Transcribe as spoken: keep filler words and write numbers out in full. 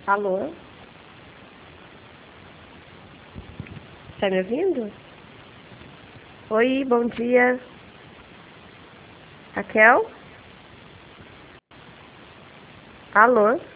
Alô? Tá me ouvindo? Oi, bom dia. Raquel? Alô?